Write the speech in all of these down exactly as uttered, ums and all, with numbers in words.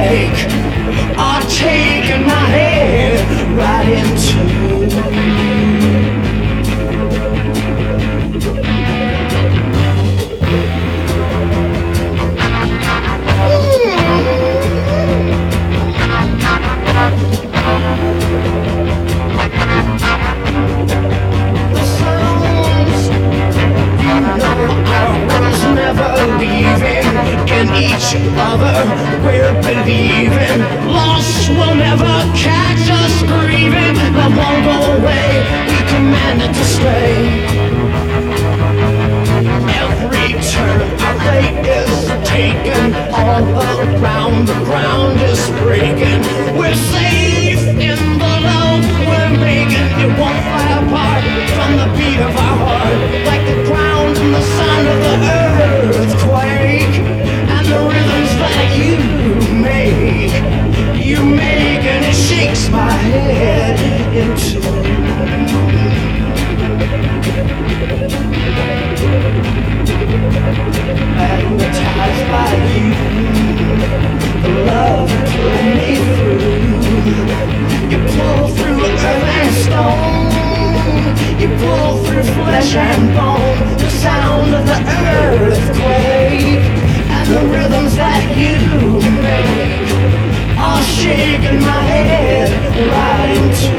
make are taking my head right into. In each other we're believing. Lost will never catch us grieving. Love won't go away, we command it to stay. Every turn our fate is taken. All around the ground is breaking. We're safe in the love we're making. It won't fly apart from the beat of our heart. Like the ground and the sound of the earthquake. The rhythms that you make, you make, and it shakes my head into. Magnetized by you, the love you pull me through. You pull through earth and stone, you pull through flesh and bone. The sound of the earthquake. The rhythms that you make are shaking my head right into.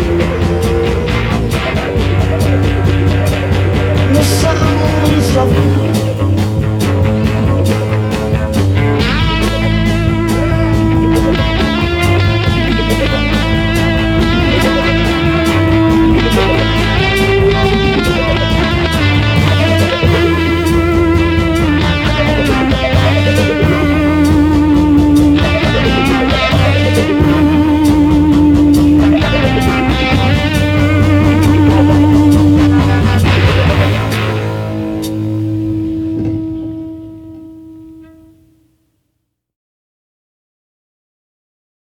The sounds of